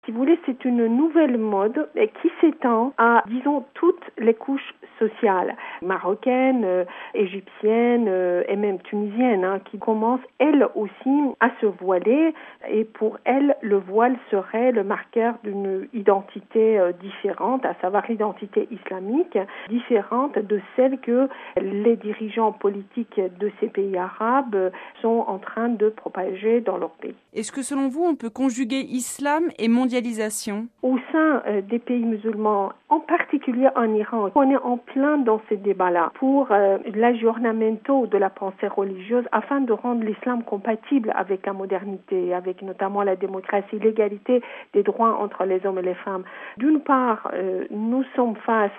Si vous voulez, c'est une nouvelle mode qui s'étend à, disons, toutes les couches sociales, marocaines, égyptiennes et même tunisiennes, qui commencent, elles aussi, à se voiler. Et pour elles, le voile serait le marqueur d'une identité différente, à savoir l'identité islamique, différente de celle que les dirigeants politiques de ces pays arabes sont en train de propager dans leur pays. Est-ce que selon vous, on peut conjuguer islam et mondialisation ? Au sein des pays musulmans, en particulier en Iran, on est en plein dans ces débats-là pour l'aggiornamento de la pensée religieuse afin de rendre l'islam compatible avec la modernité, avec notamment la démocratie, l'égalité des droits entre les hommes et les femmes. D'une part, nous sommes face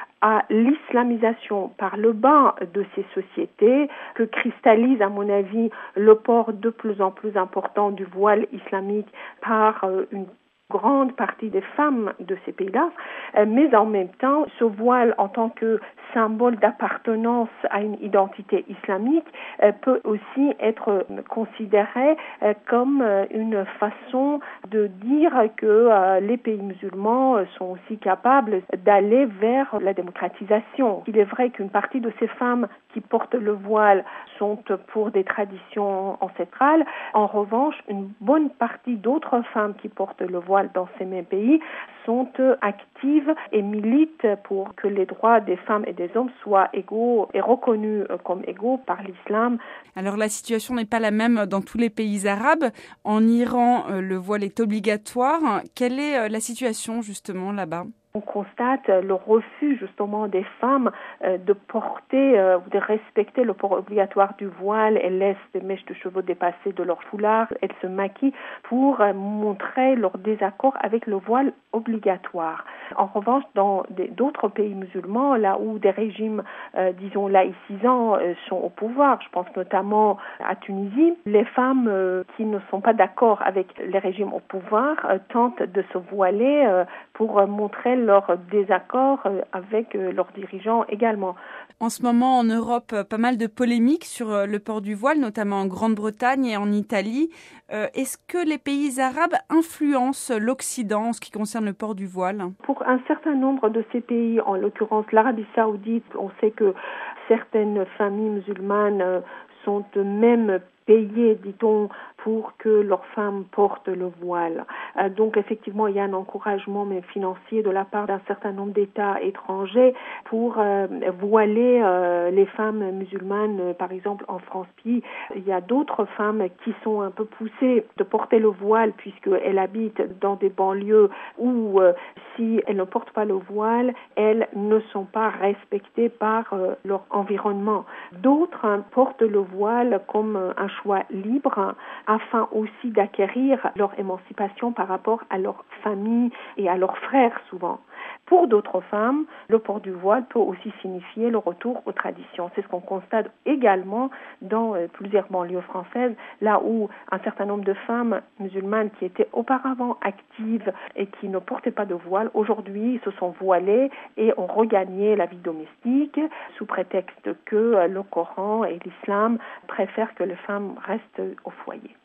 à l'islamisation par le bas de ces sociétés que cristallise, à mon avis, le port de plus en plus important du voile islamique par une grande partie des femmes de ces pays-là, mais en même temps, ce voile en tant que symbole d'appartenance à une identité islamique peut aussi être considéré comme une façon de dire que les pays musulmans sont aussi capables d'aller vers la démocratisation. Il est vrai qu'une partie de ces femmes qui portent le voile sont pour des traditions ancestrales. En revanche, une bonne partie d'autres femmes qui portent le voile dans ces mêmes pays sont actives et militent pour que les droits des femmes et des hommes soient égaux et reconnus comme égaux par l'islam. Alors la situation n'est pas la même dans tous les pays arabes. En Iran, le voile est obligatoire. Quelle est la situation justement là-bas ? On constate le refus justement des femmes de porter, de respecter le port obligatoire du voile. Elles laissent des mèches de cheveux dépasser de leur foulard. Elles se maquillent pour montrer leur désaccord avec le voile obligatoire. En revanche, dans d'autres pays musulmans, là où des régimes, disons, laïcisants sont au pouvoir, je pense notamment à Tunisie, les femmes qui ne sont pas d'accord avec les régimes au pouvoir tentent de se voiler pour montrer leur désaccord avec leurs dirigeants également. En ce moment, en Europe, pas mal de polémiques sur le port du voile, notamment en Grande-Bretagne et en Italie. Est-ce que les pays arabes influencent l'Occident en ce qui concerne le port du voile ? Pour un certain nombre de ces pays, en l'occurrence l'Arabie Saoudite, on sait que certaines familles musulmanes sont même payées, dit-on, pour que leurs femmes portent le voile. Donc effectivement, il y a un encouragement même financier de la part d'un certain nombre d'États étrangers pour voiler les femmes musulmanes, par exemple en France. Puis il y a d'autres femmes qui sont un peu poussées de porter le voile puisqu'elles habitent dans des banlieues où si elles ne portent pas le voile, elles ne sont pas respectées par leur environnement. D'autres portent le voile comme un choix libre afin aussi d'acquérir leur émancipation par rapport à leur famille et à leurs frères souvent. Pour d'autres femmes, le port du voile peut aussi signifier le retour aux traditions. C'est ce qu'on constate également dans plusieurs banlieues françaises, là où un certain nombre de femmes musulmanes qui étaient auparavant actives et qui ne portaient pas de voile, aujourd'hui se sont voilées et ont regagné la vie domestique sous prétexte que le Coran et l'islam préfèrent que les femmes restent au foyer.